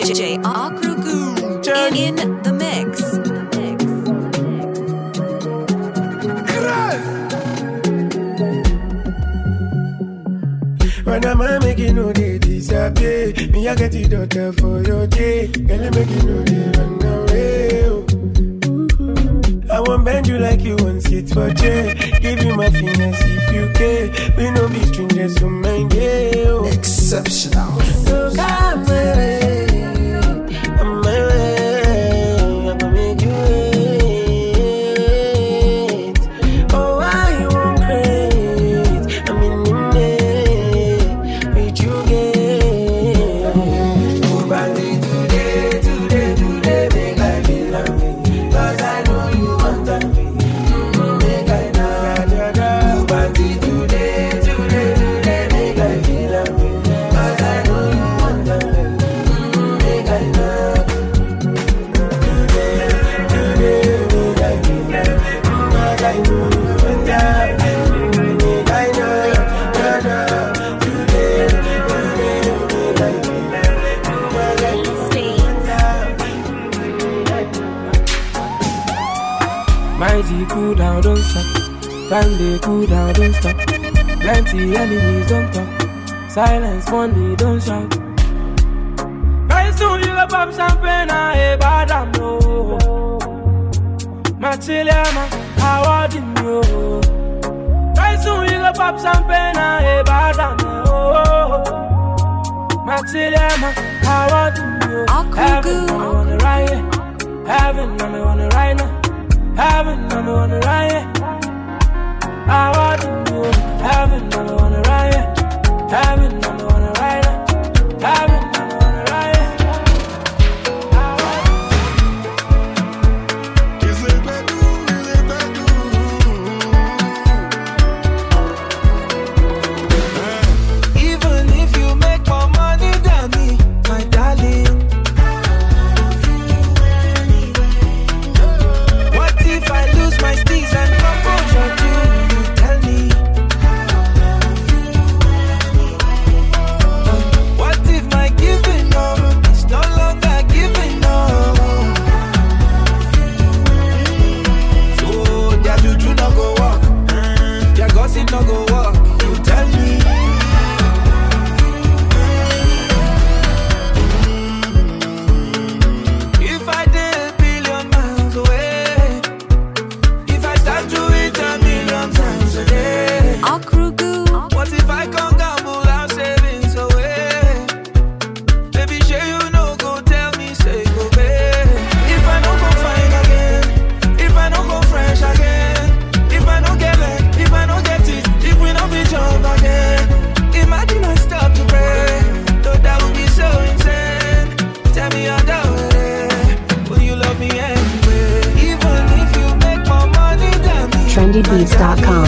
DJ Akrugu in the mix. When I'm making no day disappear, me I get it daughter for your day. Girl, I make you know they run away. I won't bend you like you want sit for chair. Give you my fingers if you care. We no be strangers, so mind you. Exceptional. So come my way, I'm my way. I'm gonna make you wait. Oh, why you won't craze? I'm in the net with you get. Oh, but today, make life feel like me. 'Cause I know you want that me. Make I know. Oh, but today, make life feel like me. 'Cause I know you want that me. Make I know. Today, make I feel like me. 'Cause I know you want that me. Make I know. Today, make I feel like me. 'Cause I know you want that me. Mighty cool down, don't stop. Time they cool down, don't stop. Plenty enemies, don't talk. Silence, money, don't shout. Very soon you go pop champagne and hey, bad I'm no. Machiliama, how are you? Very soon you go pop champagne and hey, bad I'm no. Machiliama, how are you? Heaven, I'm on the right here. Heaven, I'm on the right now. Heaven, I'm on the right here. I want you. Heaven, I'm on the right here. Heaven, I'm on the right here. Heaven, I'm on the right here. Even if you make more money than me, my darling. What if I lose my steez and composure too? You tell me. What if my giving up is no longer giving up? So their juju no go walk, their gossip no go walk. You tell me. If I did a billion miles away, if I start to eat 1,000,000 times a day, Akrugu. what if I can't gamble our savings away? Baby, sure you know, go tell me, say go pay. If I don't go fine again, if I don't go fresh again, if I don't get it, if I don't get it, if we don't be job again. Imagine I stop to pray, though that would be so insane. Tell me how that would end. Will you love me anyway? Even if you make more money than me. trendybeats.com.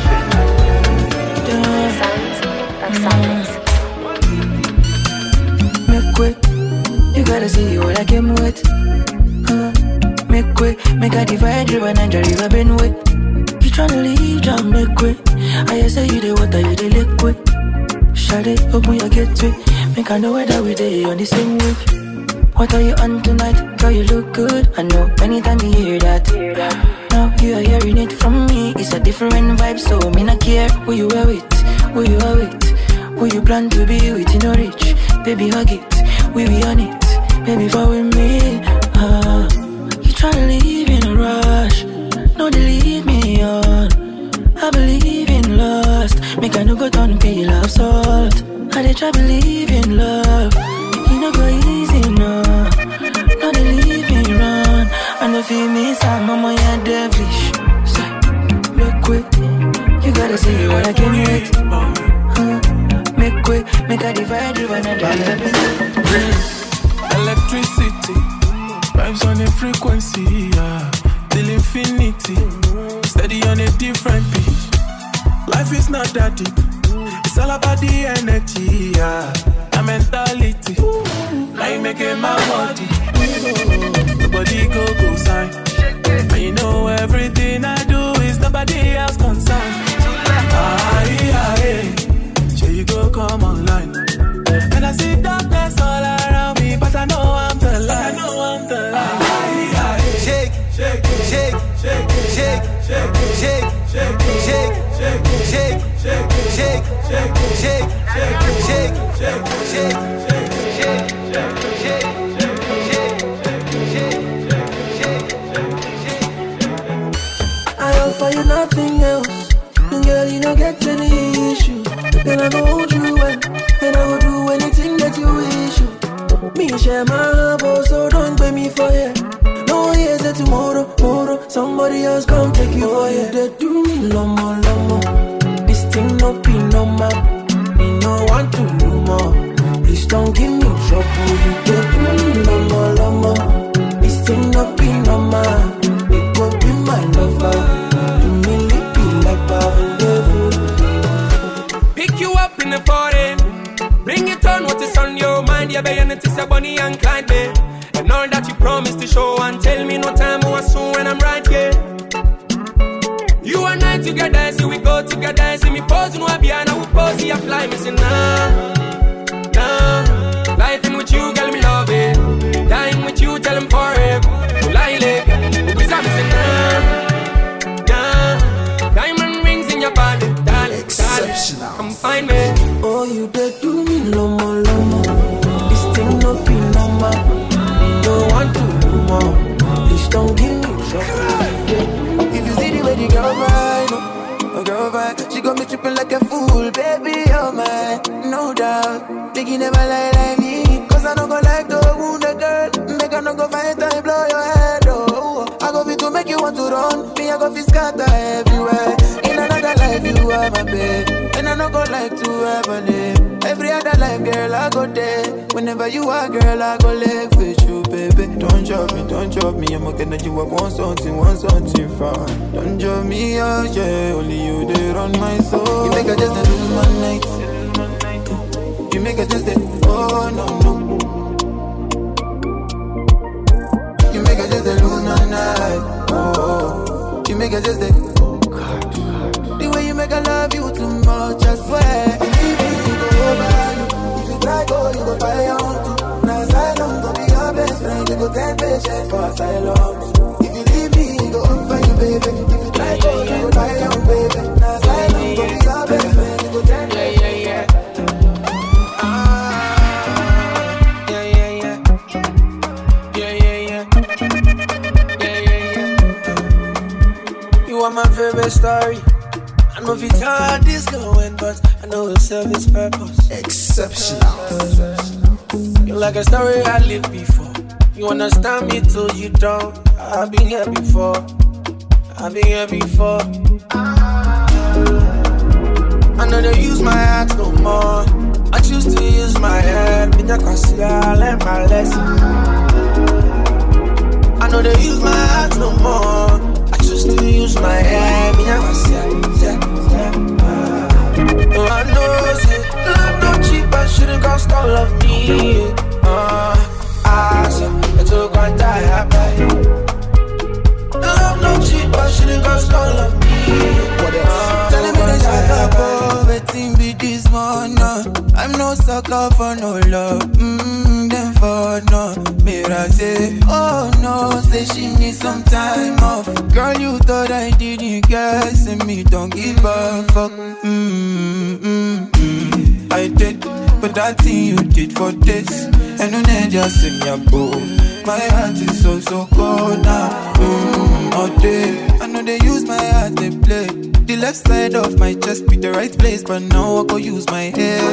Make way, you gotta see what I came with. Make way, make a divide river Niger river Benue. You tryna leave, John, make way. I say you the water, you the liquid. Shut it, open your gateway. Make I know whether we day on the same wave. What are you on tonight? Girl, you look good. I know anytime you hear that. Now you are hearing it from me. It's a different vibe, so me not care who you are with, who you are with, who you plan to be with. You know rich, baby hug it, we be on it, baby fall with me. You tryna leave in a rush, no they leave me on. I believe in lust, make I no go down peel of salt. I dey try believe in love, you no go easy no, no they leave me run. I no feel me some mama ya devilish. So, make way, you gotta see what I can with. Make way, make a divide river and Electricity, vibes on a frequency, yeah. Till infinity, steady on a different beat. Life is not that deep, it's all about the energy, yeah. The mentality, I making my body. Nobody go sign. And you know everything I do is nobody else concerned. Sure you go come online. And I see darkness all around me, but I know shake, shake, shake, shake, shake, shake, I offer you nothing else, and girl, you don't get any issue. Then I go hold you well, and I will do anything that you wish you. Me share my heart, so don't pay me for it. No, here's a tomorrow, somebody else come take you for it. They do me lomo. This thing no be normal. Me no want to do more. Please don't give me trouble. You they do me lomo. This thing no be normal. It will be my lover. Do me lippy like Pavlov. Pick you up in the foreign. Bring it on, what is on your mind? Yeah, baby, it is a Bonnie and Clyde, babe. And all that you promised to show and tell me no time or soon when I'm right here. You and I together, see we go together. See me pose, no I be and I will pose, see I fly. Me say nah. Life in with you, girl, me love it. Dying with you, tell him forever. Will I live? Who is that? Me say nah. Diamond rings in your body, darling. Exceptional. Come find me. Oh, you did do me lomo. This thing no be normal. Don't want to do more. Please don't give me trouble. If you see the way the girl ride, oh girl ride, she got me tripping like a fool, baby, oh my, no doubt. Think you never lie like me, cause I don't go like the wound a girl. Make her not go find time, blow your head, oh. I go fit to make you want to run, me I go fit scatter everywhere. In another life you are my babe, and I don't go like to ever live. Every other life, girl, I go there. Whenever you are, girl, I go live with you, baby. Don't drop me. I'm gonna you up, want something far. Don't drop me out, yeah. Only you there on my soul. You make her just lose my night. You make her just oh no. You make her just lose my night. Oh, you make her just oh God. The way you make her love you too much, I swear. If you try go, you go buy your own too. Now asylum go be your best friend. You go 10 patients for asylum. If you leave me, go up for you, baby. If you try go, you go buy your own, baby. Now asylum go be your best friend. You go 10 patients. You are my favorite story. I know if you tell how this going, but I know it'll serve its purpose. Exceptional. You're like a story I lived before. You understand me till you don't. I've been here before. I know they use my hands no more. I choose to use my head. I learn my lesson. I know they use my hands no more. I choose to use my head. I know, say, love no cheap, I shouldn't cost all of me. So it's all gonna die happy. Love no cheap, I shouldn't cost all of me. Telling me to shut up, waiting be this one. I'm no sucker for no love. Then for no, me I say, oh no, say she needs some time off. Girl, you thought I didn't guess, and me don't give a fuck. I did, but that thing you did for this, and no need just in your boat. My heart is so cold now. All day, I know they use my heart, they play. The left side of my chest be the right place, but now I go use my head.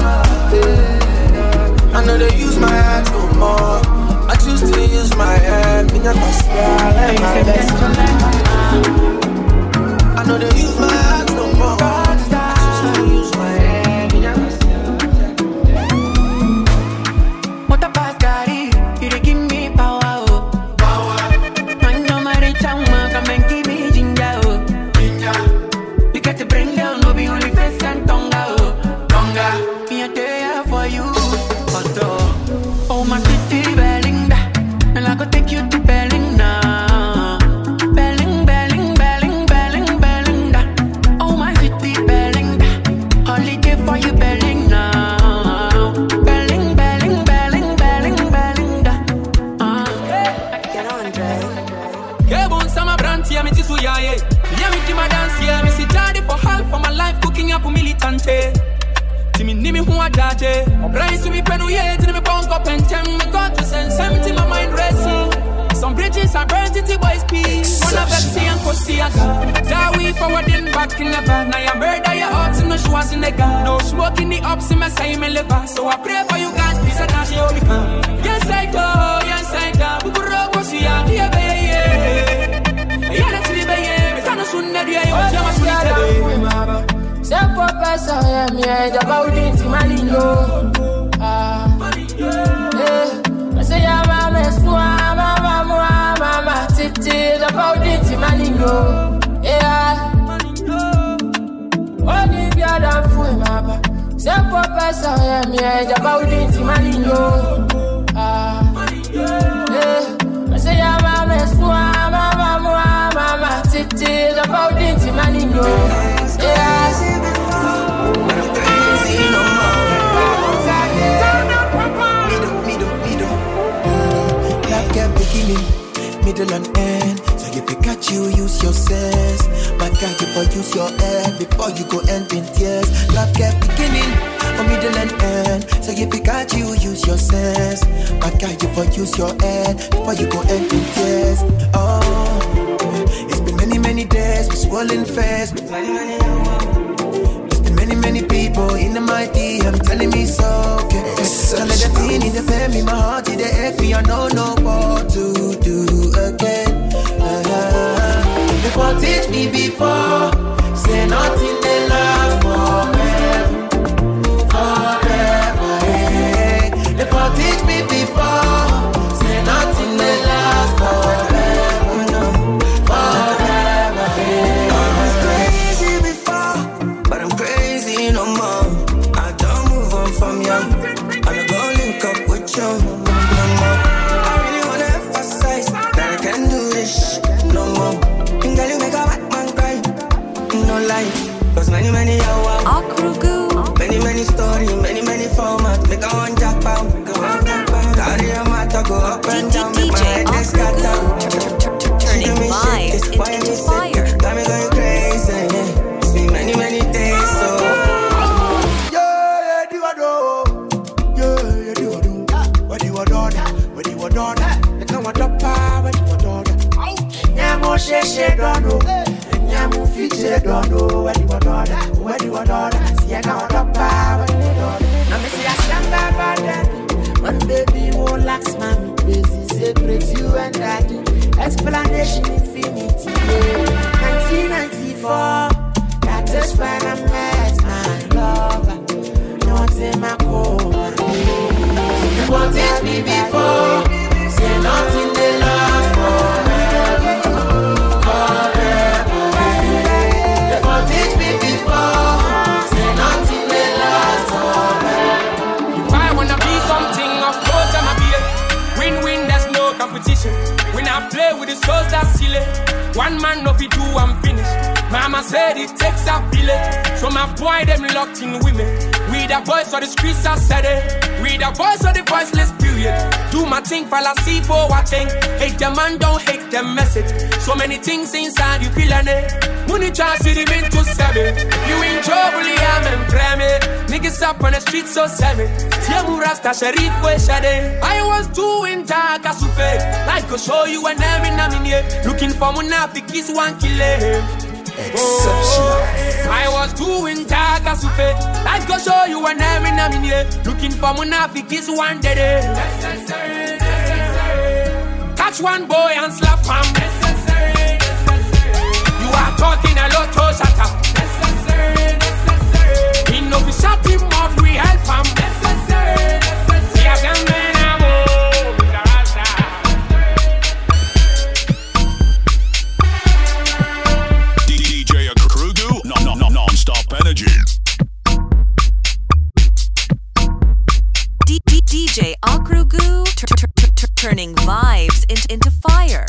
I know they use my hands no more. I choose to use my head. I know they use my hands no more. I choose to use my head. What a past daddy, you dey give me power, oh. Man, no matter chama, come and give me ginger, oh. You got to bring down, no be only face and tonga, oh. Me a day for you. Oh, my city, Belinda. And I go take you to Belinda. Belling, Nimi who a judge. Rise to me penuyet, and me bounce up and tell me got to send something my mind racing. Some bridges are burnt into boys' peace. One of them see and see a gun. That we forwarding back in never. Now you murder your hearts and no shoes in the gun. No smoke in the ups in my side, me liver. So I pray for you guys, please, and now she only come. Yes, I go, yes, I go. Buburo, go see ya, yeah, baby. Yeah, that's the baby. We can't soon let you out. You're my sweet. Say for person, yeah, me head about it, Malingo. I say, yeah, mama, mama, titi, about it, Malingo. Yeah. Only be a damn fool, mama. Say for person, yeah, me head about it, Malingo. I say, yeah, mama, titi, about it, Malingo. Yeah. Middle and end. So if you catch you, use your sense. But can't you for use your head before you go end in tears. Love kept beginning or middle and end. So if you catch you, use your sense. But can't you for use your head before you go end in tears. Oh, it's been many days with swollen face. There's been many people in the mighty. I'm telling me so. Okay. So let the teen in the family, my heart in the ache me. I know what to do again. Before teach me before, say nothing they last forever. Hey. Before teach me before, say nothing they last forever. Hey. I was crazy before, but I'm crazy no more. I don't move on from you. I don't go link up with you no more. I really wanna emphasize that I can do this no more. Girl, you make a bad man cry. No lie, cause many hours. Many stories, many formats. Make a one jackpot. Carry a matter, go up and down. Make my head scatter. Turning vibes into fire. Got me going crazy. It's been many days, so. Yeah, do I do? What do you want? You come on top, what do you want? Nyamu sheshe dono, nyamu fiche dono. What do you want? See I got up, what do you want? Now me see I stand by that. One baby won't lax, mommy. Crazy separate you and daddy. Explanation infinity. 1994. That is when I met my lover. Not in my coma. You wanted me before. Say nothing they last forever. You wanted me before. Say nothing they last forever. If I wanna be something, of course I'ma be it. Win-win, there's no competition. When I play with the souls that's silly. One man no fit do I'm finished. Mama said it takes a village. So my boy them locked in women. We the voice of the streets I said it. We the voice of the voiceless period. Do my thing, fallacy for watching. Hate the man, don't hate the message. So many things inside you feeling it. Money try see them into seven. You in trouble, I'm in flame. Niggas up on the streets so savage. Tiamu Rasta Sharif we shade. I was doing dark as fake. Like go show you an every namine. Looking for Munafikis one killer. Exceptional. I was doing dark as fake. Like go show you an every namine. Looking for Munafikis one day. Catch one boy and slap him. You are talking a lot to shut up. He know we shut him off, we help him. DJ Krugu, non-stop energy. DJ Akrugu, turning vibes into fire.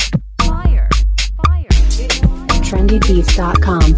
trendybeats.com.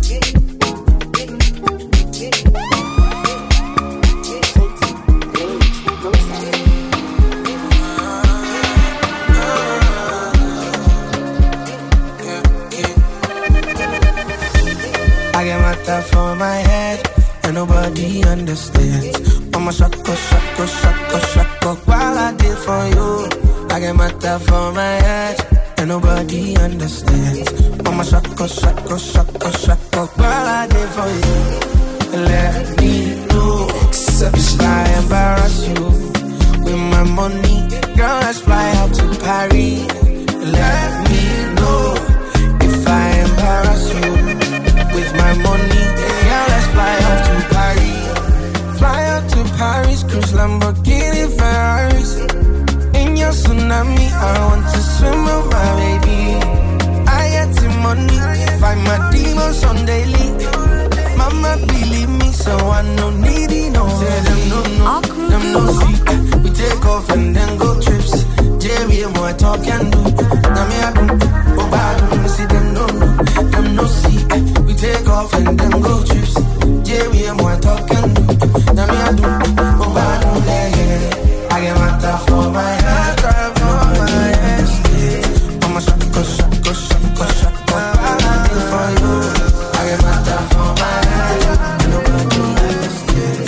I get matter for my head, and nobody understands. Mama shako, shako, shako, shako. While I did for you, I get my stuff for my head, and nobody understands. Mama shako, shako, shako, shako. While I did for you, let me know. If I embarrass you with my money, girl, let's fly out to Paris. Let me know. If I embarrass you with my money, girl, let's fly out to Paris. Fly out to Paris, cruise Lamborghini Ferraris. In your tsunami, I want to swim with my baby. I get the money, find my demons on daily. Mama believe me, so I no needy, no. Say them no, them no see. We take off and then go trips. Jerry and what talk and do. Now me I do, oh bad, me see them no, them no see. We take off and then go trips. Jerry and what talk and do. Now me I do, oh bad, yeah. I get my stuff for my head, for my head. Mama shako, shako, shako, shako. I do for you. I get my stuff for my head, and nobody understands.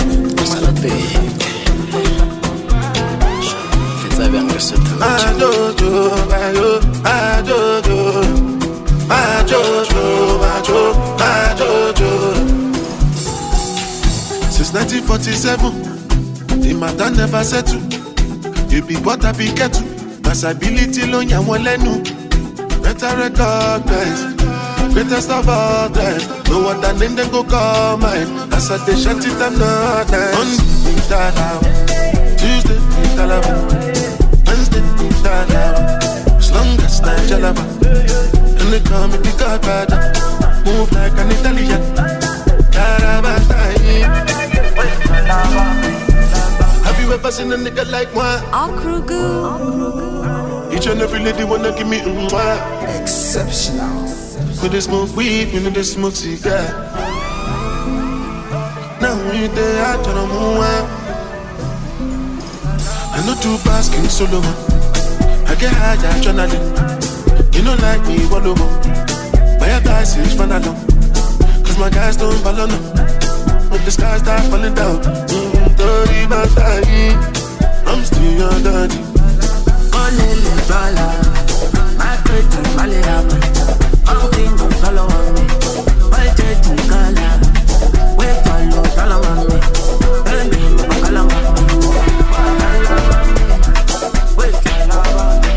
Since 1947, the matter never settled. You be what I be get to. Possibility lo nya won lenu. Better recognize, greatest of all time. No other name they go call mine. As I dey shut it, I'm not nice. Monday, Tuesday, Wednesday, as long as I'm Jalaba. And they call me the Godfather. Move like an Italian. Have you ever seen a nigga like moi? Each and every lady wanna give me exceptional. When they smoke weed, when they smoke cigar. Now we there, I turn on move. I know two basking solo. I get high, adrenaline. You know like me, one over. My guys is fun alone. Cause my guys don't follow no. When the skies start falling down, dirty my time. I'm still your daddy. Only dollar, my pretty Malirama. All things don't follow on me. My pretty color, wait on you, follow on me. Baby, follow on me. Wait, follow on me.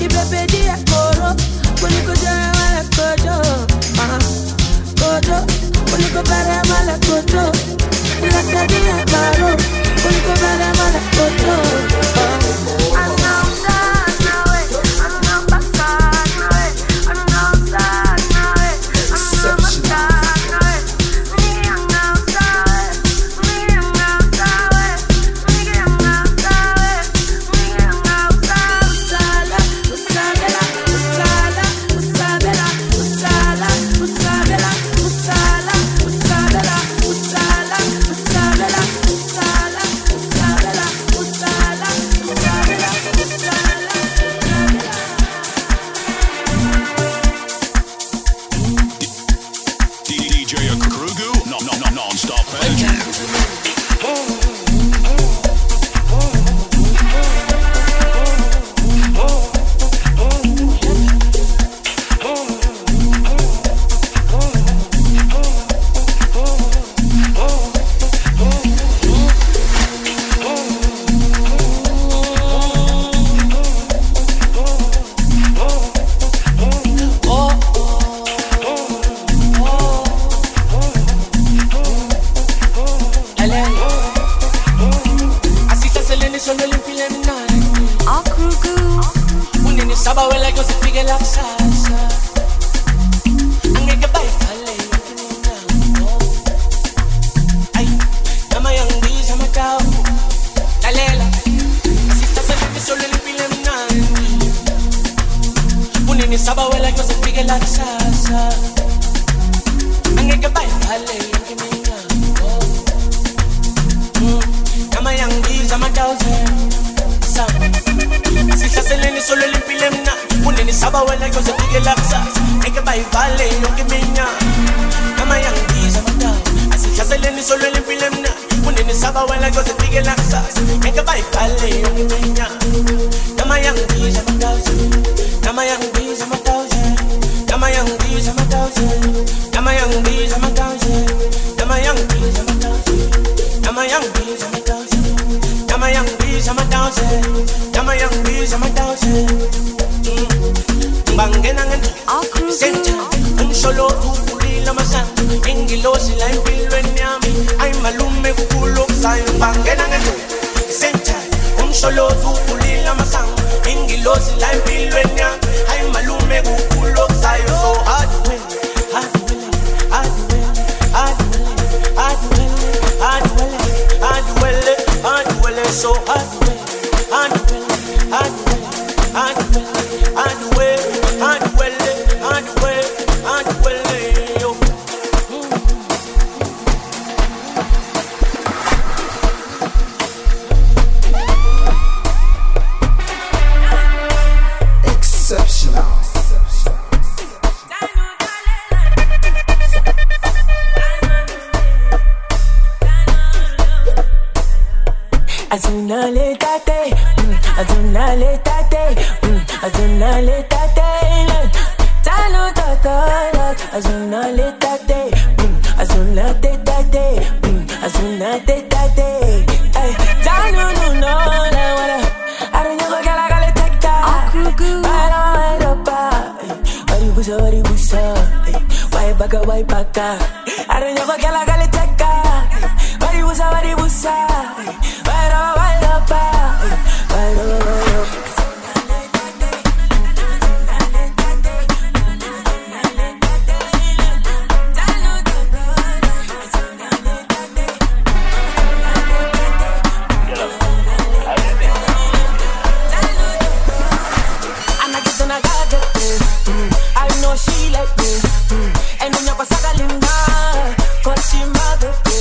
Ibepedia koro, Moliko jara mala kojo, kojo, Moliko bara mala kojo, Ilakadia karo, Moliko bara mala kojo.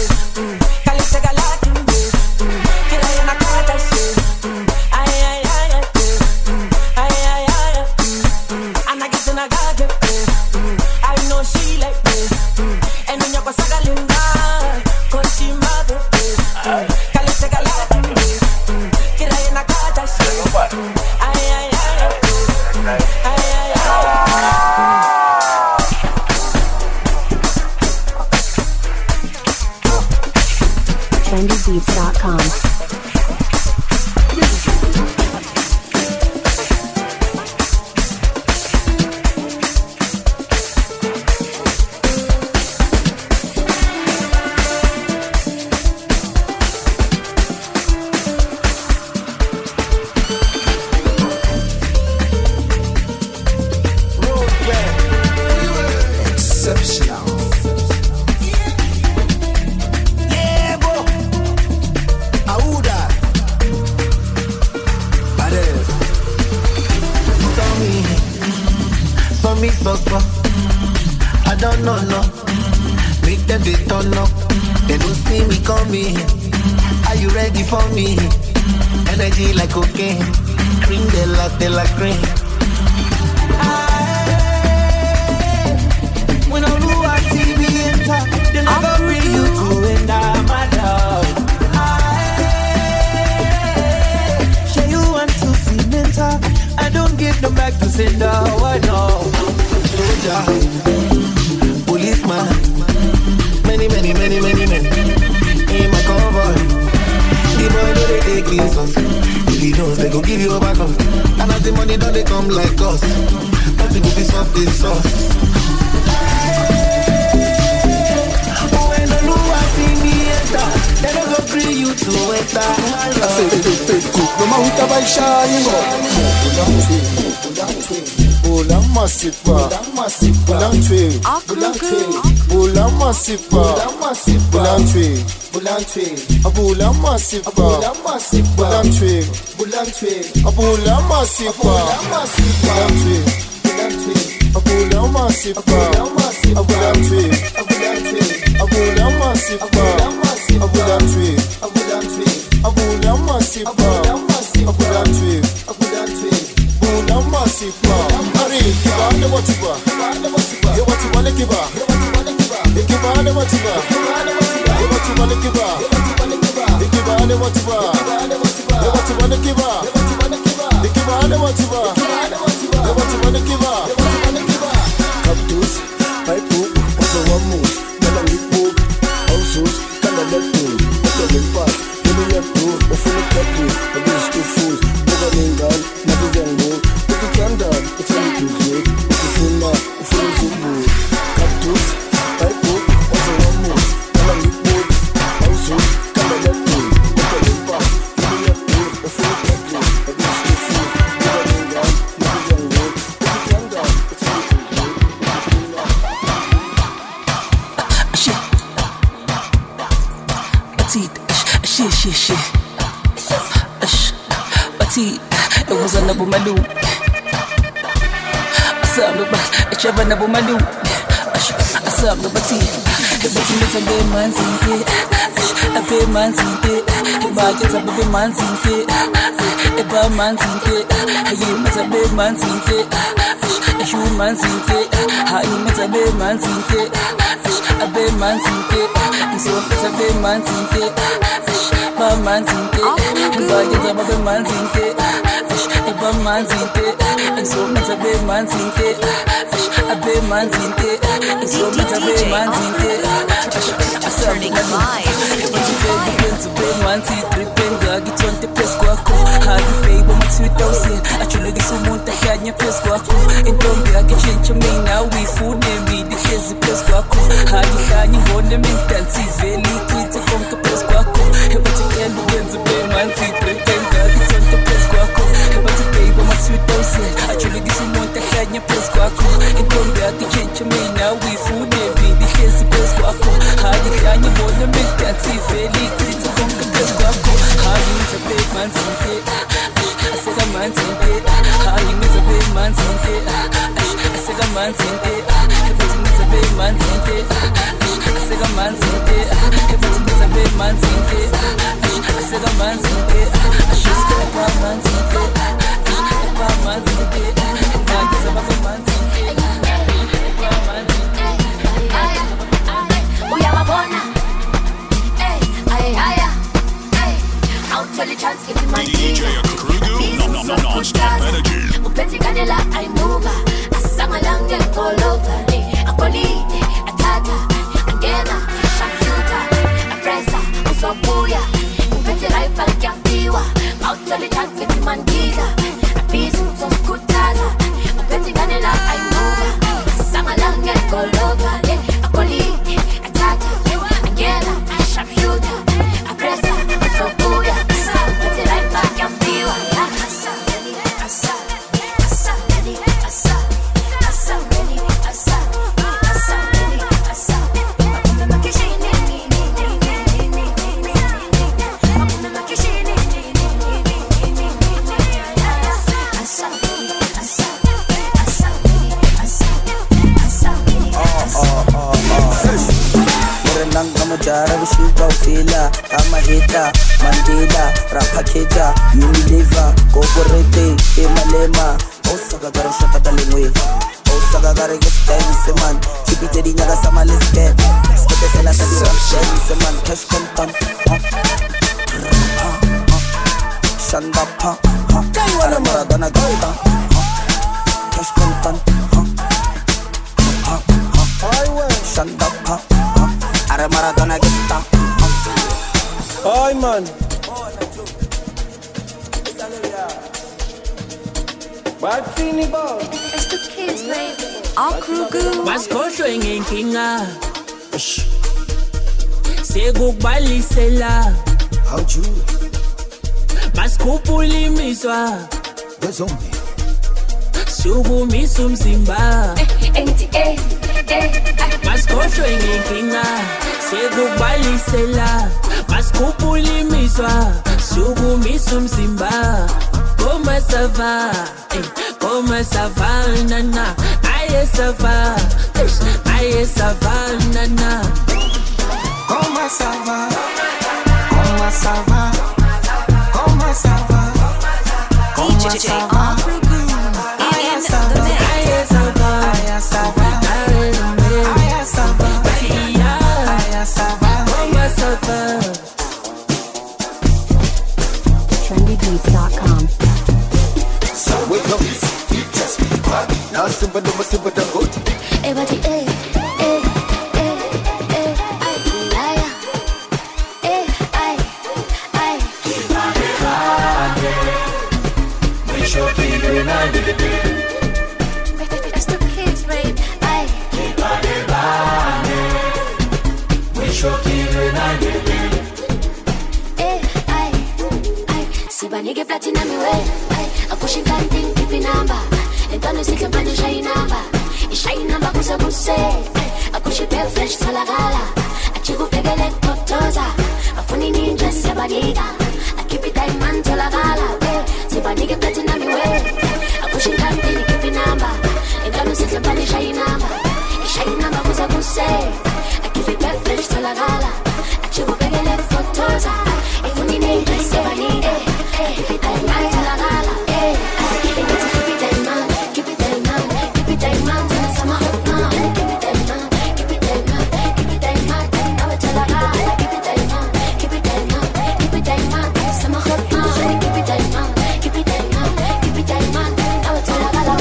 Ay, ay, ay. me so. I don't know, no. Make them they turn up. They don't see me coming. Are you ready for me? Energy like cocaine. Cream de la cream. When I do I see me enter, then I go bring you to and I'm my love. Show you want to see mental. I don't give them back to send out, no. Soldier, policeman, many in my convoy. The boy know they take his us. If he knows they go give you a back up. And as the money don't they come like us. But to go piece of this sauce. When the Lua see me enter, they don't go bring you to enter. I say they cook. No matter by shine, Bula masipa, bulantwe, bula masipa, bulantwe, abula masipa, bulantwe, abula masipa, bulantwe, abula masipa, bulantwe, abula masipa, bulantwe, abula masipa, bulantwe. Masipa, Ari, Kiba, the Watiba, you want to want to Kiba, the Kiba, the Watiba, you want to want to Kiba, the Kiba, the Watiba, you want to want to Kiba, the Kiba, the Watiba, you want to want to Kiba, Cactus, Pipe, also one move, Melanipo, also, Canada, the Pass, the Yato, the Philip, the Beast to Food, Bogalingal, Navigango. It's a little good, it's a full of food. Cactus, pipe, also one move. Melanipo, also, Canada, the Pass, the Yato, the Philip, the Beast to Food, Bogalingal, Navigango, it's a little good. It was a double malu. I travel na bumalu. I saw the bati. The bati is a big man sinte. A big man sinte. The bag is a big man sinte. A bad man sinte. You must a big man sinte. A human sinte. How you must a big man sinte. A big man sinte. So it's a big man sinte. Bad man sinte. The bag is a big man sinte. A bad man sinte. So it's a big man sinte. A big man sinte. So it's a big man sinte. Turning live. It's a big man sinte. Get on the press guaco. How you pay when my sweet thousand. Actually, this is one that had your press guaco. And don't be a get change me now. We food name me. This is the press guaco. How you can you hold them in fancy. Very quick to come to press guaco. But you can't do it's a big man sinte. Get on the press guaco. But you pay when my sweet thousand. Actually, this is one that had your press guaco. And don't be a get change me now. We food name me. This is the press guaco. How you can you hold them in fancy. Very quick to come to press guaco. How you is a big man sinte. I said a man sinte. How you is a big man sinte. I said a man sinte. Everything is a big man sinte. I said a man sinte. Everything is a big man sinte. I said a man sinte. I should say a bad man sinte. A bad man sinte. I guess I'm a bad man sinte. A bad man sinte. We are a bona. I'll tell you chance get in my DJ Krugu, non-stop energy. Upeti kanela I move. I sang along and all over. I colleague, a tata, angena, shafuta, a pressa, usopuya. Upeti rifle kiampiwa. I'll tell you chance get in my giga. A piece of kutaza. Upeti kanela I move. I sang along and all over. I colleague, a tata, angena, shafuta, a pressa, usopuya. Jara Vishuka Fila, Amahita, Mandela, Rapaketa, Unilever, Goborete, Emalema, Osaka Garashaka Dalingwe, Osaka Garagasta, Seman, Chipiteri Nagasama Liske, Skotesela Seman, Cash Content, Shandapa, Maradona Gata, Cash Content, Shandapa, Maradona Gata. Oi man. What fini ball? It's the kids, baby. Akrugu. Maskosho inginkinga. Sekukubali sela. How'd you? Maskupuli miswa. Wezombi. Sukumisa umzimba. Maskosho inginkinga. Sekukubali sela. Maskupuli miswa. Sukumisa umzimba. Comment ça va? Comment ça va, nana? Aïe, ça va. Aïe, ça va, nana. Comment ça va? Comment ça va? Comment ça va? Comment ça va? In the mix. Aïe, ça va. Aïe, ça va. Aïe, ça va. Aïe, ça va. Comment ça va? trendybeats.com. Wake up, just be quiet. Now super good. Everybody, It's the kids, babe. Sibanike platinum way. Akushi kanting pipi number. Entano sikhe manje shy number. Ishay number kuze kuse. Akushi pe fresh salagala. Achiku pegele kotoza. Afuni ninja sebanika. Akipi diamond salagala. Sibanike platinum way. Akushi kanting pipi number. Entano sikhe manje shy number. Ishay number kuze kuse. Akipi pe fresh salagala. Achiku pegele kotoza. Afuni ninja sebanika. Keep it diamond, keep it diamond, keep it diamond, sama hot man. Keep it diamond, keep it diamond, keep it diamond. Now it's all I got. Keep it diamond, keep it diamond, keep it diamond, sama hot man. Keep it diamond, keep it diamond, keep it diamond. Now it's all I got.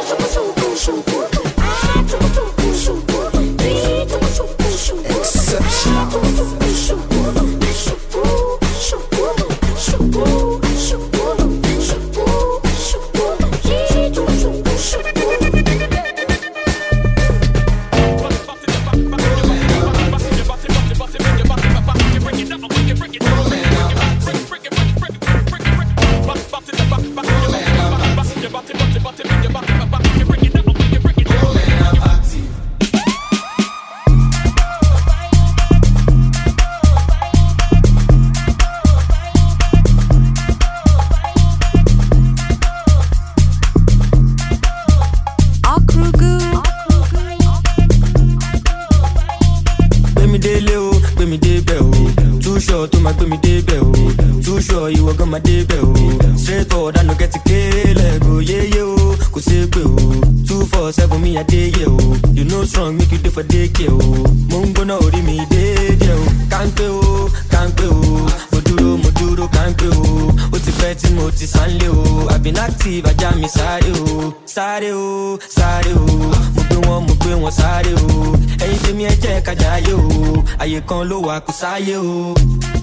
Kan ló wà kó sáyé o.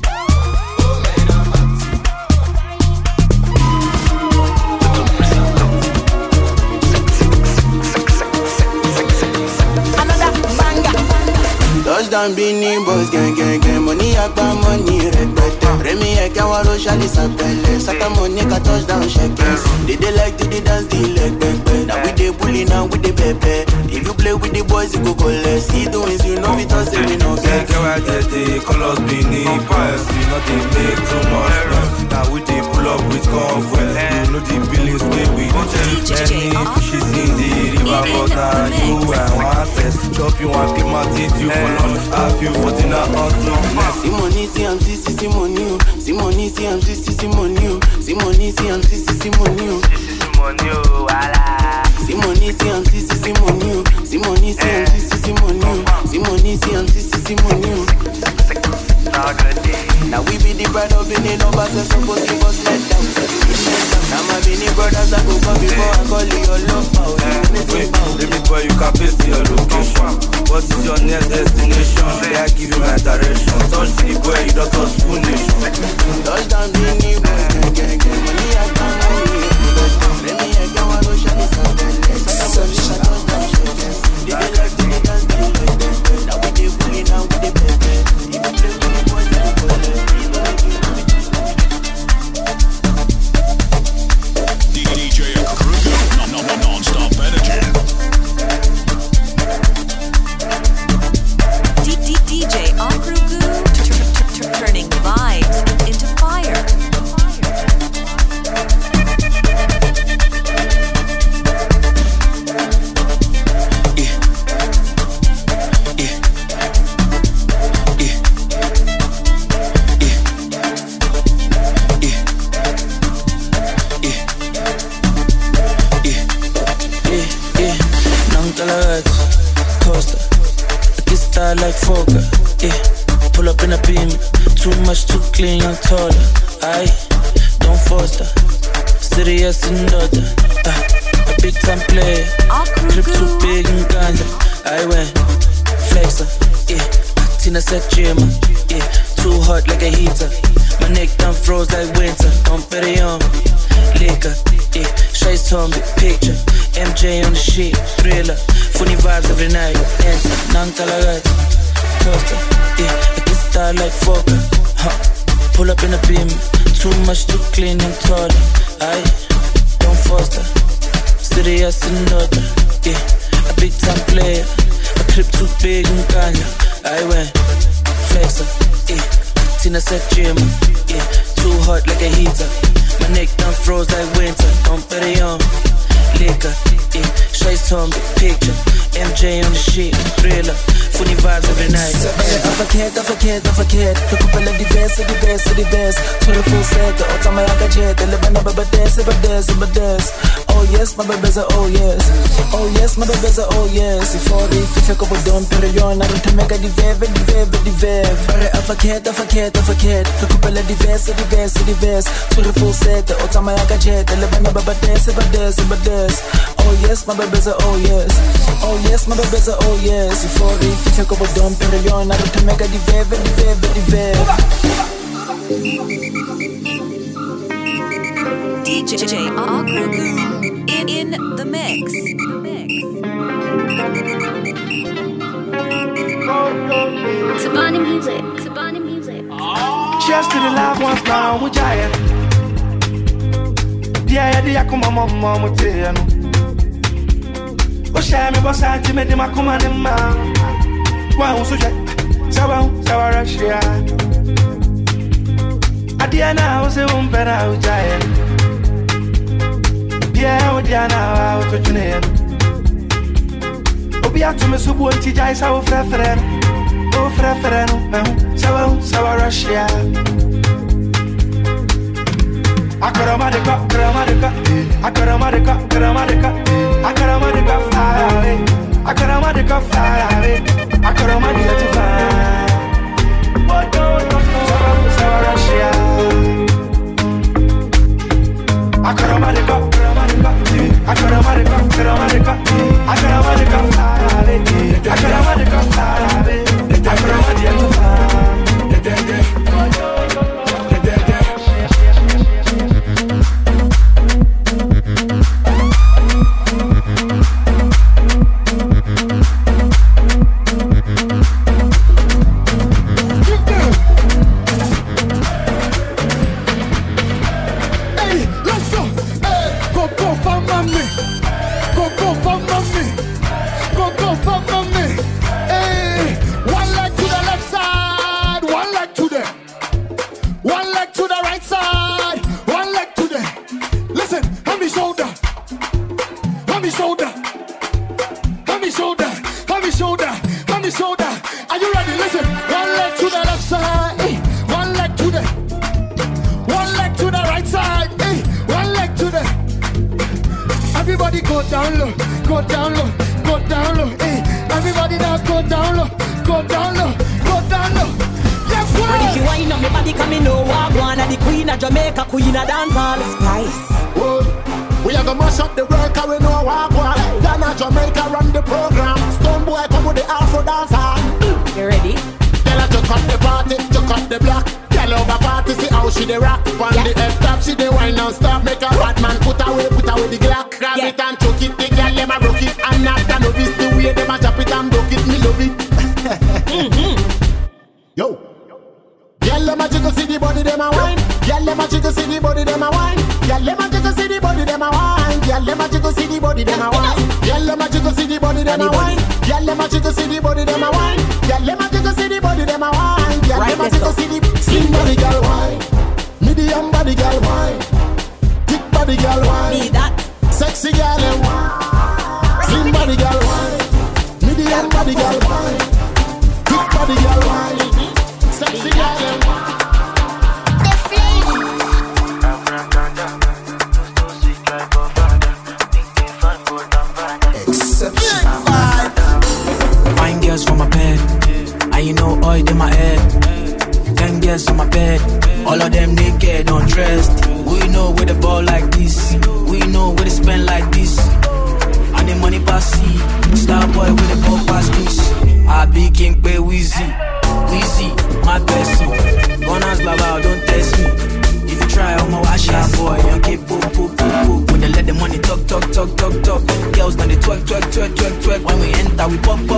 Touchdown Beanie Boys, gang. Money agba, money rẹpẹtẹ. Remy Ekewaro, Charlie Sapele. Saka Monica, touchdown shekels. They like to dance the leg pepe. Now we dey bully, now we dey pepe. If you play with the boys, you go less. See the wins, you know it all, say we no get. The colors Beanie Boys, we not dey make too much noise. Now we dey pull up with convoy. You know the billings wey we dey. Many fishes in the river. but now you and one test. Chop you and keep my teeth, you for lunch, have you for dinner or two. Simoni, CMC, Simoni, Simoni, CMC, Simoni, Simoni, CMC, Simoni, Simoni, wala. Simoni, CMC, Simoni, Simoni, CMC, Simoni, Simoni, CMC, Simoni. Now we be the bride of Benin numbers and suppose give us let down. Now my Benin brothers that go come before I call you your love power. Baby boy, you can paste your location. What is your next destination? May I give you my direction? Touch the boy, you don't touch full nation. Touchdown Benin boy, gang, money I can't hold you. Let me get one who shall be found. They like to be dance, now we dey fully now with the baby. Even play with the boys, DJ Kruger, non-stop energy. DJ Akrugu, turning vibes into fire. Like Fokker, pull up in a beam, too much, too clean, I'm taller. I don't foster, serious and daughter. A big time player, grip too big and ganja. I went flexer, Tina said Jimmer, too hot like a heater. My neck done froze like winter. Don't bet it on me, liquor, Shay's on me, picture. MJ on the sheet, thriller. Funny vibes every night, enter, non-tolerant. Toaster, I get star like Fokker, pull up in a beam, too much, too clean and taller. I don't foster, serious and daughter. A big time player, a clip too big and ganja. I went flexer, Tina said Jimmer, too hot like a heater. My neck done froze like winter. Don't bet it on liquor, Shay's on me, picture. MJ on the sheet, thriller. Funny vibes every night. I forget. Recupera diverse. To the full set, the Otama Yakajet, the Lebanon, but there's. Oh yes, my baby's a oh yes. Oh yes, my baby's a oh yes. If all the fish are couple don't pay on, I don't make a dive. I forget. Recupera diverse. To the full set, the Otama Yakajet, the Lebanon, but there's. Oh yes, my baby's a oh yes. Oh yes, my baby's a oh yes. If all the fish are couple don't pay on, I don't make a dive. DJ Akrugu in the mix. Tabani music. Cheers to the love ones now, Mujaya. Yeah, the Yakuma Mama Mutiano. Oshami was anti Medimakuma and Ma. Wow, Sawa Russia. Adiana was a woman better giant. Yeah, Diana out to Junia. Obia to me Subu and Tijai Sao Freferen. Oh, Freferen, Sawa Russia. Akaramadika, fire away. Akaramadika, fire away. Akaramadika, fire. Sawa Russia. Akaramadika, fire away. Akaramadika, fire away. Akaramadika, fire. shoulder, heavy shoulder, heavy shoulder. Are you ready? Listen, one leg to the left side, one leg to the right side, one leg to the. Everybody go down low, go down low, go down low, Everybody now go down low, go down low, go down low. Yes, sir. When if you wind up your body, come in, no one of the queen of Jamaica, queen of dancehall. Spice. Whoa. We are gonna mash up the world, cause we know what one. Ghana, Jamaica run the program. Stone boy come with the Afro dancehall. You ready? Tell her to cut the party, to cut the block. Tell over party, see how she dey rock. On the F-top, she dey wine non-stop. Make a bad man put away the Glock. Grab it and choke it, the girl them a broke it. And not the novice, the way them a chop it and broke it, me love it. Yo. Girl them a jiggle, see the body them a wine. Girl them a jiggle, see the body them a wine. Girl them a jiggle, see the body them a wine. Girl them a jiggle, see the body them a wine. Girl them a jiggle, see the body them a wine. Girl them a jiggle, see the body them a wine. Girl them a jiggle, see the body them a wine. Girl them a jiggle, see the slim body girl wine. Medium body girl wine. Thick body girl wine. Need that. Sexy girl wine. Slim body girl wine. Medium body girl wine. Thick body girl wine. Sexy girl wine. Fine girls for my bed, and you know oil in my head. 10 girls on my bed, all of them naked, undressed. We know where the ball like this, we know where they spend like this. And the money pass see, star boy with the ball pass this. I be king pay Weezy, my bestie. Gunners baba, don't test me. If you try, I'ma wash ya boy. Young kid, poop. When they let the money talk. Girls now they twerk. When we enter, we pop.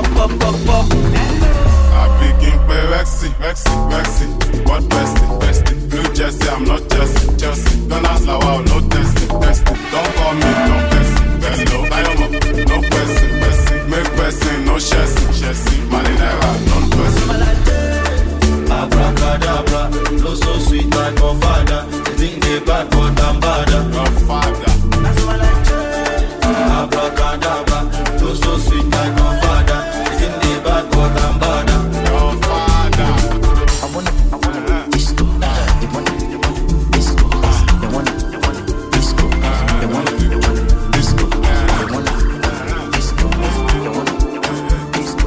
I begin play Rexy. What bestie? Blue Jersey, I'm not Chelsea. Don't ask like wow, no testing. Don't call me, don't Bessie. No diamond, no Bessie. Make Bessie, no Chelsea. Marinera, non Bessie. Abracadabra, flow so sweet like Godfather. They think they bad, but I'm badder. Godfather. That's what I do. Abracadabra, flow so sweet like Godfather. They think they bad, but I'm badder. Godfather. I wanna disco. They wanna disco. They wanna disco. They wanna disco. They wanna disco. They wanna disco.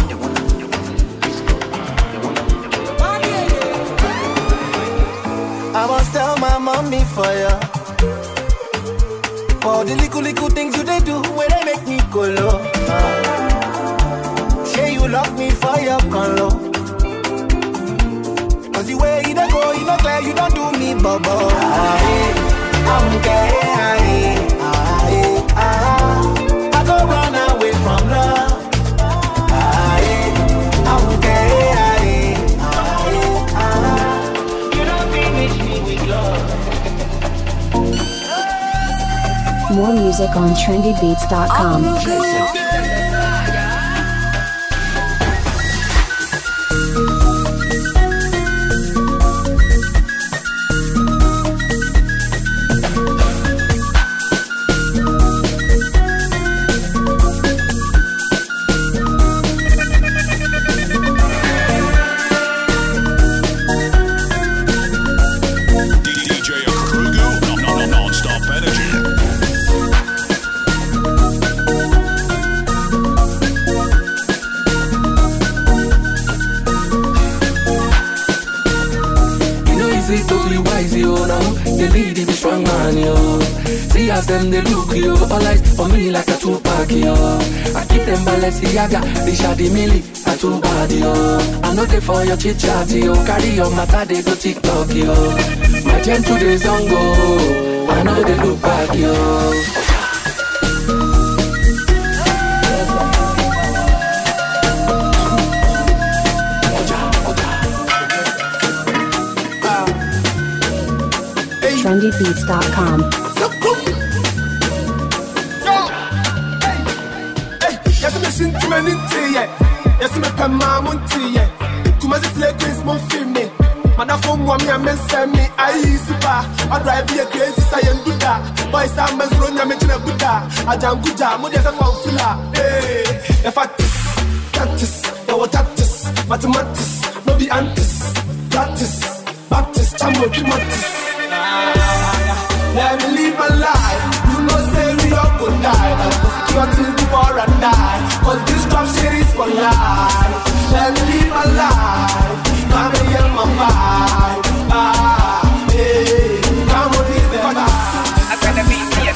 I must tell my mommy for ya. For the little things you they do when they make me go low. Say you lock me for your color. Cause the way you don't go, you don't clear, you don't do me bubble. I'm gay, I go run away from love. I'm gay, you don't finish me with love. More music on trendybeats.com. DJ Krugu, non-stop energy. Easy to be wise, yo, now. The lead is strong man, yo. See as them they look, yo. All eyes on me like a Tupac, yo. I keep them Balenciaga, they shady milli, a too bad, yo. I know they for your chit chat, yo. Carry your matter, they go TikTok, yo. My gen to the zongo, I know they look back, yo. trendybeats.com. Yes, I'm a shinty, yes, I'm a Pamamunti, to my slave, my film. Man, I phone one me and send me. I super. I drive here crazy, science Buddha. Boys, I'm as run, I'm making a Buddha. I jam good jam, what is a foul filler? Hey, if I tatis, mathematics, no be antis, practice, Baptist, Chamo, Matis. Let me live my life. You know, say we all go die. That's for security before I die. Cause this drop shit is for life. Let me live my life. Come and hear my vibe. Hey, come on, this the vibe. I gotta be here,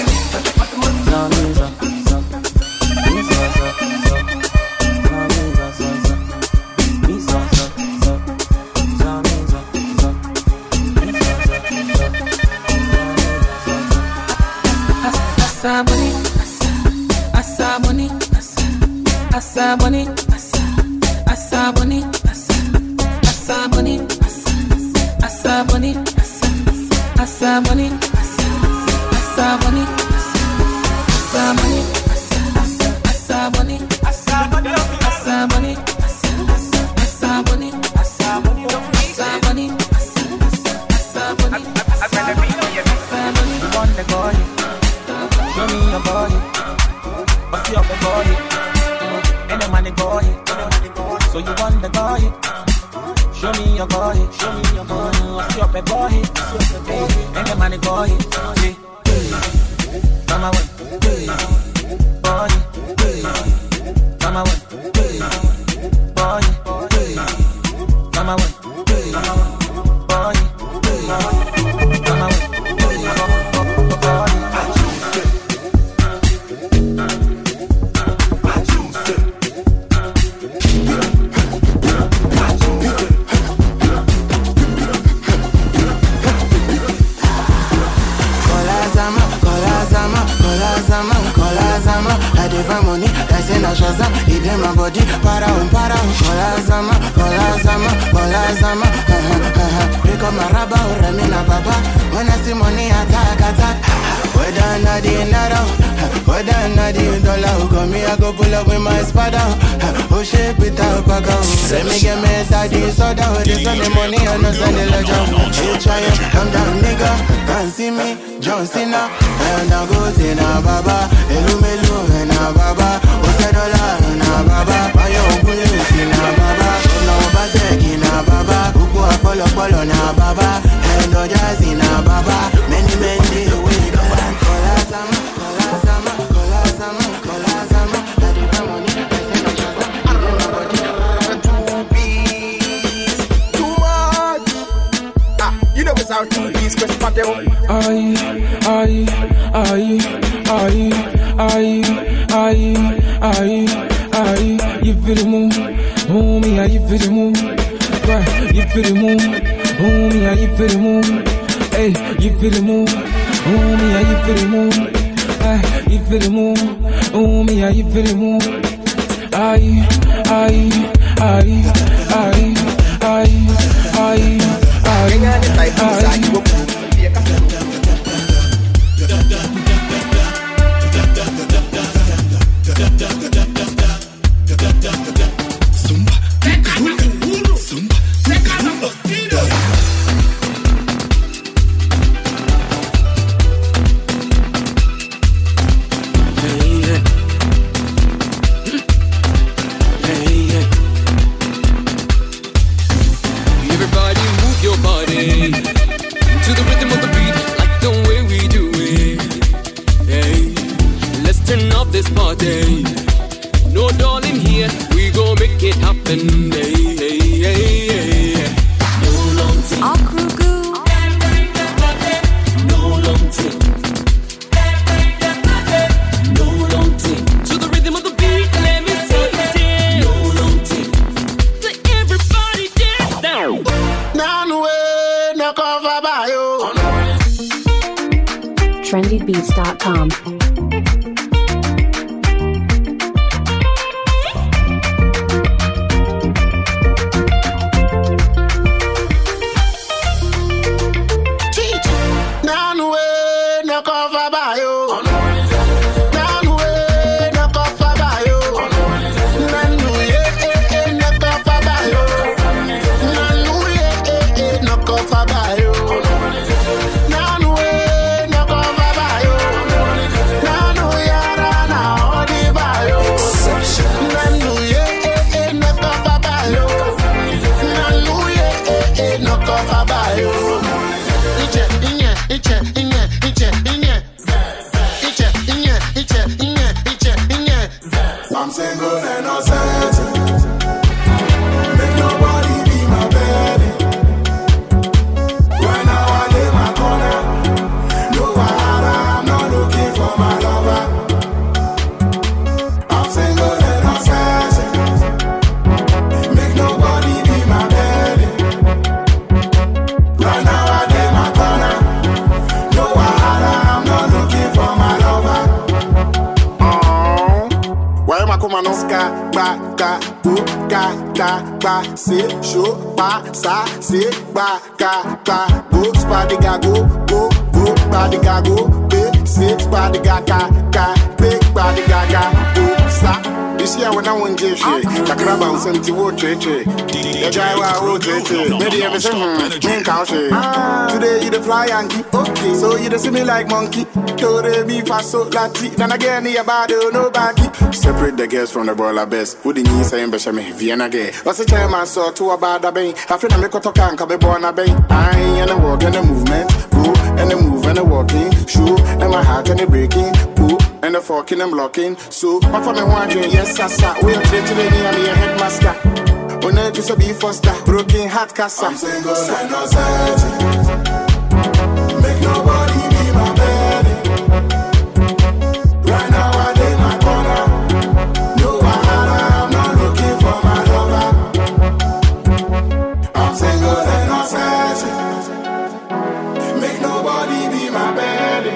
trendybeats.com. kuma no ska ba ka go ka ba se show pa sa se ba ka go spadi ga go body ga go be se spadi ga ka big body ga go sa. This year when I want to shit, the crab on some to treachery. The guy who treachery, maybe everything, main country. Today you the fly and keep okay, so you the see me like monkey. Today be fast so lati, then again your body no backy. Separate the girls from the baller best. Who the knees saying besha me Vienna gay. What's the chairman saw to about the bay? I feel I make a talk and come born a bay. I ain't and walk and the movement, go and the move and the walking, shoe and my heart and the breaking, poo. And the forking and blocking. So, my family wondering, yes, sir. We are treated to me, I'm your headmaster. On earth is a be foster. Broken heart cassa. I'm single and no searching. Make nobody be my baby. Right now, I in my corner. No, I'm not looking for my lover. I'm single and no searching. Make nobody be my baby.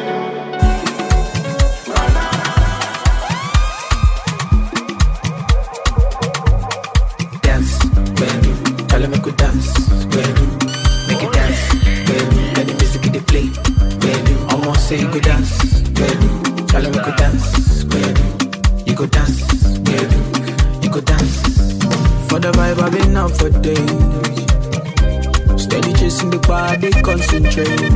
Make it dance, baby. Make it dance, baby. Let the music get play, baby. Almost say you go dance, baby. Charlie make it dance, baby. You go dance, baby. You go dance. For the vibe I've been out for days. Steady chasing the body, concentrate.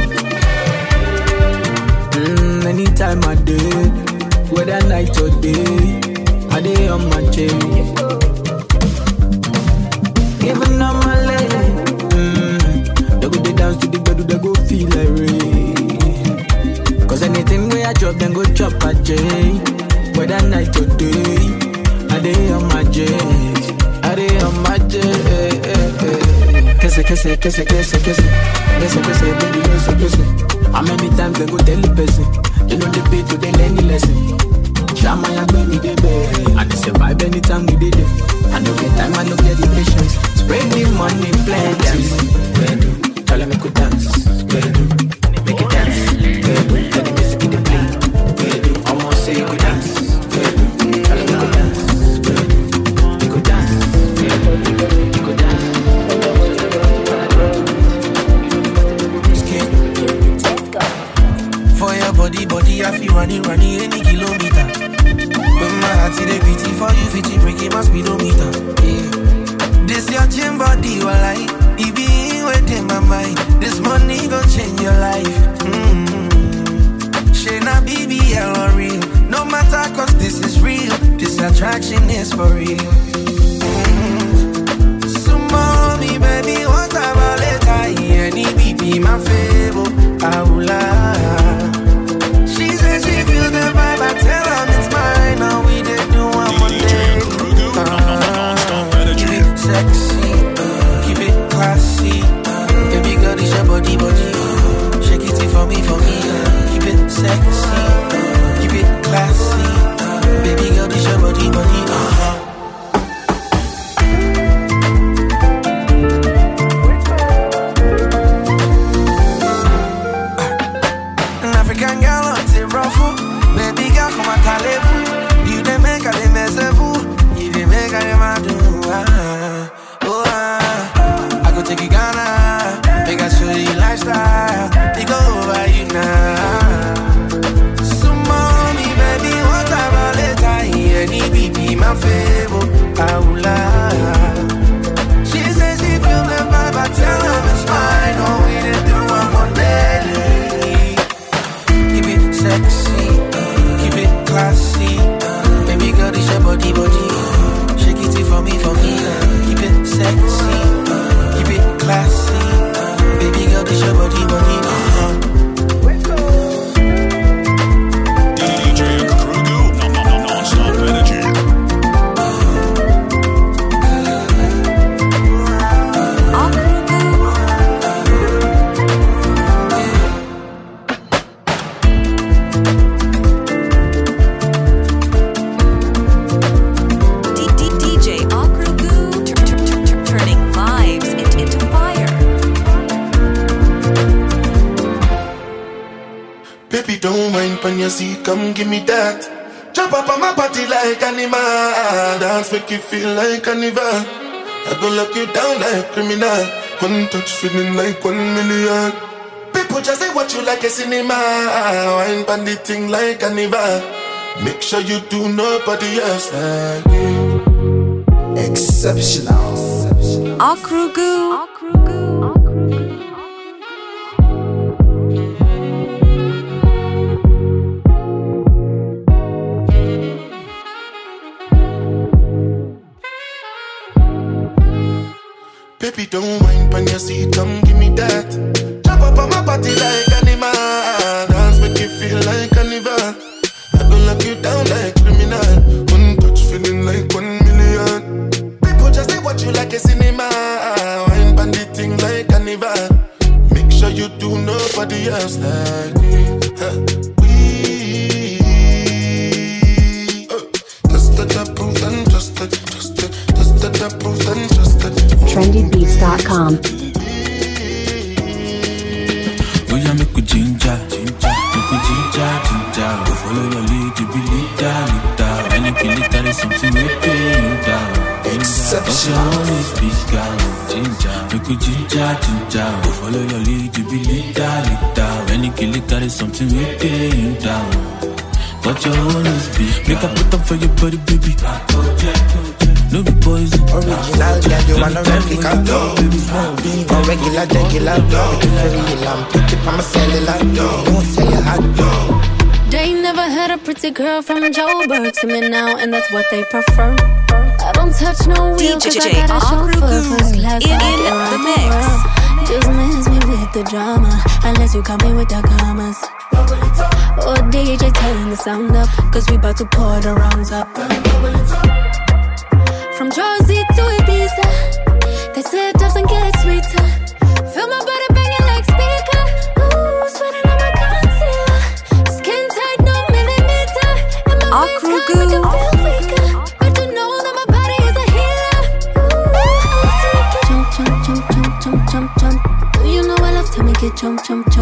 Anytime I do, whether night or day, I day on my chain. Even on my leg, they go dance to the bed, they go feel like rain. Cause anything where I drop, then go chop a J. Whether night or day, I day on my J. I day on my J. Kese, baby, kese. How many times they go tell the person? They know the beat, so they learn the lesson. Shama ya baby, baby. I just survive anytime we did it. I don't get time, I don't get the patience. Spread the money, plenty. Tell them make it dance. Make it dance. Let the music in the play. Almost say you could dance. Tell them make it dance. You could dance. You could dance. For your body, I feel running any kilometer. When my heart is beating for you, 50 breaking my speedometer. Yeah. This your gym body, well I be within my mind. This money gon' change your life. Shayna BBL or real. No matter cause this is real. This attraction is for real. So mommy, baby, what about later? Any BB my favorite. I will lie. She says she feels the vibe. I tell her it's mine. Now we did do one more day. Keep it sexy, keep it classy. Baby girl, it's your body. Shake it for me. Keep it sexy, keep it classy. Baby girl, it's your body. An African girl on the ruffle. Baby girl, come on, Kalebu. You the make a the mesebu. You the make a the madu. I go take you Ghana. Make I show you lifestyle. They go over you now. So mommy, baby, what about later? Any BB, my favorite. I will lie. She says she feel the vibe. I tell her it's mine. Oh, we didn't do one more day. Keep it sexy, keep it classy. Baby girl, it's your body. Shake it for me. Keep it sexy, keep it classy. Baby girl, it's your body. DJ Krugu, non-stop energy. Don't mind on your seat, come give me that. Jump up on my body like animal. Dance make you feel like carnival. I go lock you down like criminal. One touch feeling like 1 million. People just say what you like a cinema. Wine bandit thing like carnival. Make sure you do nobody else like you. Exceptional. Akrugu. Baby, don't whine on your seat, come give me that. Jump up on my body like animal. Dance make you feel like carnival. I go lock you down like criminal. One touch feeling like 1 million. People just say what you like a cinema. Wine bandit thing like carnival. Make sure you do nobody else like me. Just the proof and just the proof and just the trendybeats.com. Oh yeah, make we ginger. Go follow your lead, you be leader. Any kid that is something we pay you down. Exceptional. Ginger. Make we ginger. Go follow your lead, you be leader. Any kid that is something we pay you down. But you always be. Make I put up for your body, baby. No be poison. Original, yeah, you wanna replica. Or regular, regular. Make it for real, I'm put it on my cellular. Don't say you hot. They never had a pretty girl from Joburg to me now, and that's what they prefer. I don't touch no wheel, cause I got a chauffeur. First class, in the mix. Just miss me with the drama, unless you come in with the commas. Or DJ turn the sound up, cause we about to pour the rounds up. From Jersey to Ibiza, they say it doesn't get sweeter. Feel my body banging like speaker. Ooh, sweating on my concealer. Skin tight, no millimeter. And my waist tight, make it feel weaker. But you know that my body is a healer. Ooh, I love to make it jump. You know I love to make it jump.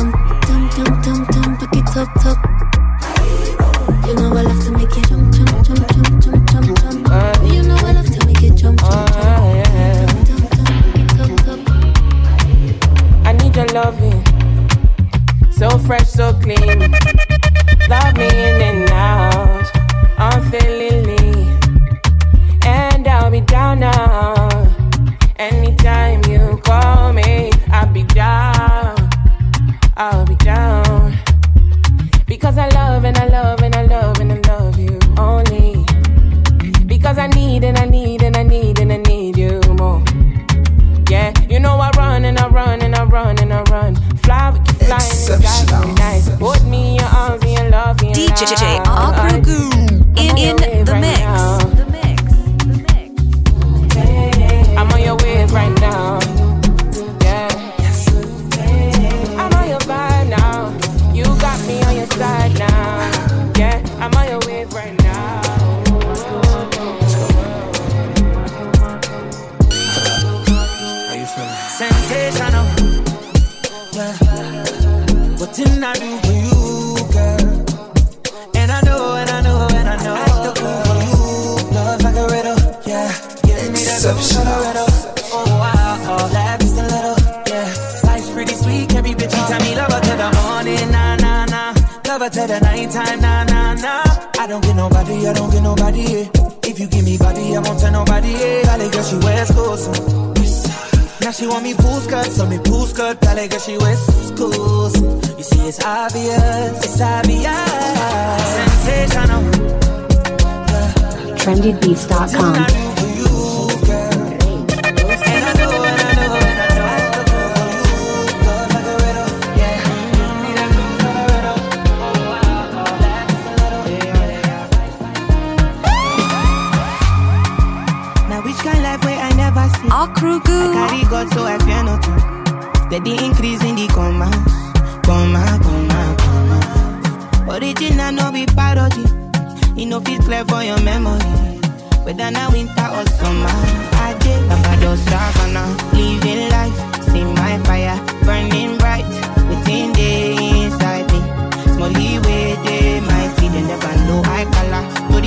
Back it up. You know I love to make it jump. You know I love to make it jump. I need your loving, so fresh, so clean. Love me in and out, unfailingly, and I'll be down now. Anytime you call me, I'll be down. Because I love and I love and I love and I love you only. Because I need and I need and I need and I need you more. Yeah, you know I run and I run and I run and I run. Fly with you, fly in the sky so nice. Hold me in your arms and your love and your DJ Akrugu in the mix. I'm on your wave right now. Yeah, I'm on your vibe now. You got me on your side now. Yeah, I'm on your wave right now. How you feeling? Sensational. Yeah. What didn't I do for you, girl? And I know. Act the fool for you. Love like a riddle. Yeah. Give me that riddle. Oh wow. Laugh just a little. Yeah. Life's pretty sweet. Can't be bitchy. Tell me love her to the morning. Nah. Love her to the nighttime. Nah. I don't get nobody. Yeah. If you give me body, I won't tell nobody. Yeah. Valley girl, she wears clothes. Now she want me pool skirt, Valley girl, she wears clothes. You see, it's obvious. Sensational. trendybeats.com. Akrugu. I carry God, so I fear nothing. Steady increase in the comma. Original no be parody. You know fit clear for your memory. Whether now winter or summer, I did about savannah. Living life, see my fire burning bright within the inside me. Small leeway, they mighty, they never know I color.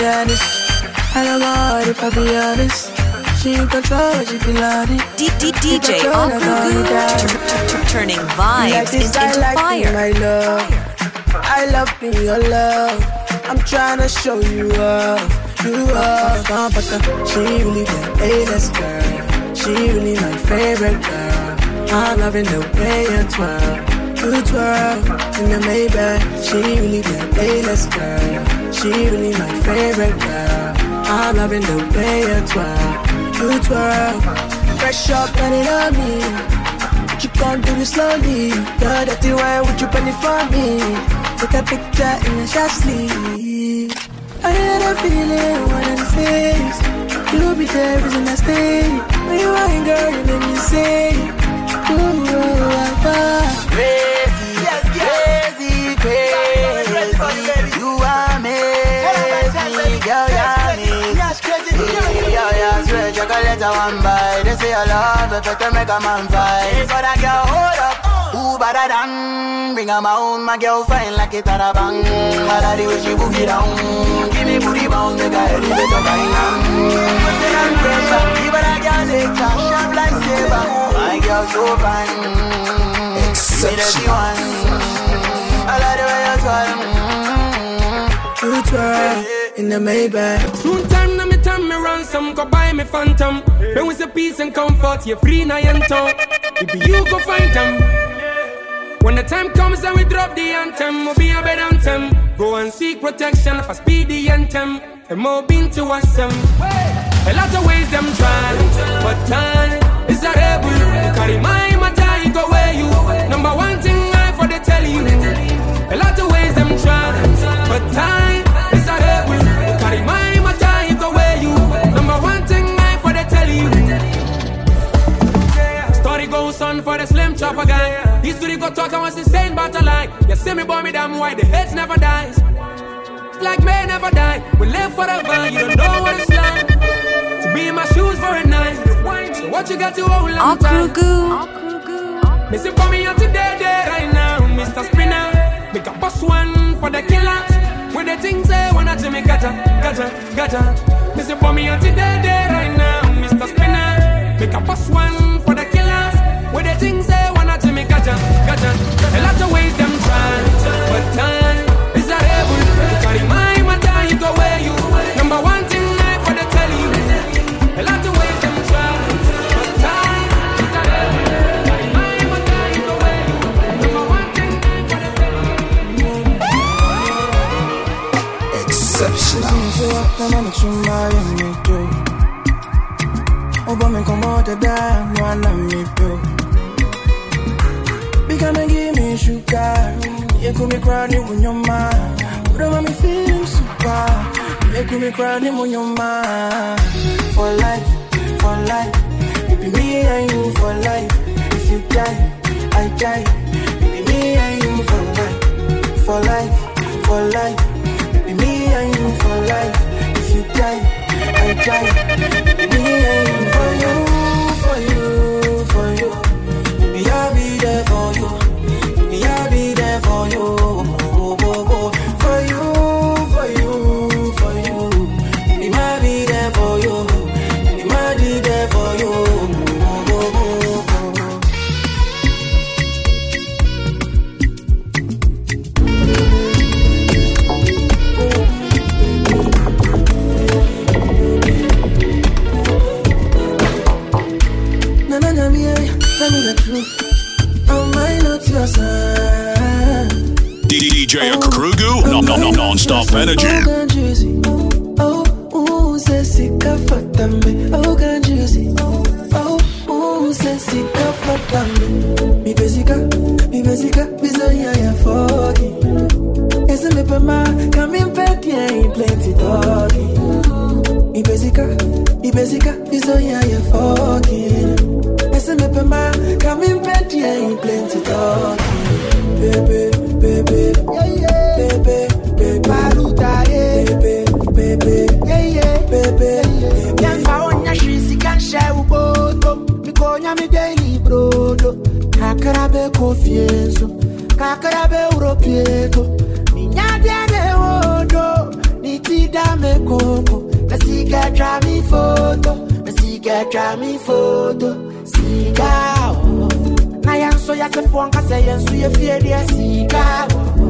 honest. I don't know if I be honest. She in control, she feel on it. DJ Akugu, turning vibes into fire. My love, I love being your love. I'm trying to show you up, She really the A-list girl. She really my favorite girl. I'm loving the way you twirl in the Maybach. She really the A-list girl. She really my favorite girl. I'm loving the way you twirl. Fresh up, and it on me. But you can't do it slowly. The dirty wine, would you pen it for me? Take a picture in your short sleeve. I had a feeling one of these days you'll be there, reason I stay. When you ain't girl, you make me say, ooh, crazy. You are me, girl, you're me. Yeah, swear, chocolate one bite. They say I love it, to make a man fight. But I girl, hold up. Who better than bring her my own, my girl fine like it at a bang. I like the way she boogie down. Give me booty bounce, make her elevate her kind of. Put it on pressure, give her a girl nature, sharp like saber. My girl so fine, exceptional. I like the way you twirl, in the Maybach. Soon time, me time, me ransom, go buy me phantom. Then with the peace and comfort, you free now and talk. If you go find them. When the time comes and we drop the anthem, we'll be a better anthem. Go and seek protection for speedy anthem. And more been to us A lot of ways them try, but time is a rebel. You carry my matter, go where you. Number one thing I for they tell you. A lot of ways them try, but time is a rebel. You carry my matter, go where you. Number one thing I for they tell you. Story goes on for the slim chopper guy. History go talk and was insane but a lie. You see me boy me damn why the hate never dies. Like may never die. We live forever, you don't know what it's like to be in my shoes for a night. So what you got to hold on tight. Missing for me out today, right now, Mr. Spinner. Make a boss one for the killers. When the things say when I me gotcha. Missing for me out today, right now, Mr. Spinner. Make a boss one for the killers. When the things say when I me gotcha. A lot of ways them try, but time is a rebel. You carry my matter, you go where you. Number one thing I for the tell you. A lot of ways them try, but time is a rebel. You carry my matter, you go where you. Number one thing I for the tell you. Exceptional. Come give me sugar. You could be crying when you're mine. But don't make me feel super. You could be crying when you're mine. For life. It be me and you for life. If you die, I die. It be me and you for life. For life. It be me and you for life. If you die, I die. It be me and you for you. I'll be there for you. I'll be there for you. For you. He might be there for you. He might be there for you. Tell me the truth. I might not your son. DJ Akugu, non-stop energy. Oh, Sessica Fatame. Oh, can't you see? Oh, Sessica Fatame. Mi besica, bisonia foggy. Esse me pama, camin petia in plenty doggy. Mi besica, bisonia foggy. Esse me pema, camin petia in plenty dog. Baby, Maruta, baby. Yan faonya shisi kan share uboto. Mikonya mi daily brodo. Kakarabe confianzo, kakarabe europieto. Minya de odo, ni Iti dame coco. The cigar try me photo. The cigar try me photo. Cigar. Na yang so ya se fon ka se yan so ye fie dia cigar.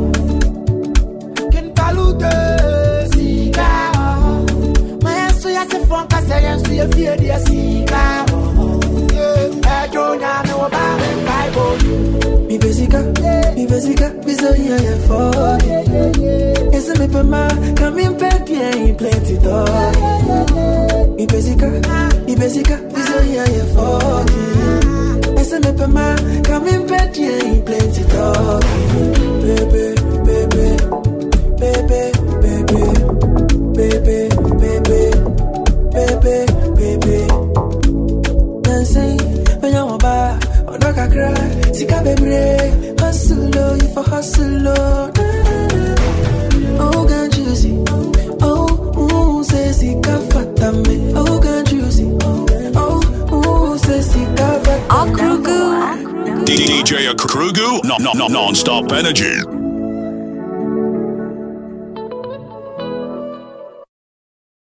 Ken palute cigar. Ma yan so ya se fon ka se yan so ye fie dia cigar. I don't know about it, Bible. Mi besica, biso ya for. Ese me pema, coming back here, plenty dog. Mi besica, biso ya for. Ese me pema, coming back here, plenty dog. Baby, baby, baby, baby, baby, baby, baby, baby. Dancing, when you want bar, on a cry, sika baby, hustle low, you for hustle low. Oh, can't you see? Oh, say sika fatame. Oh, can't you see? Oh, say sika fatame. DJ Krugu, non-stop energy.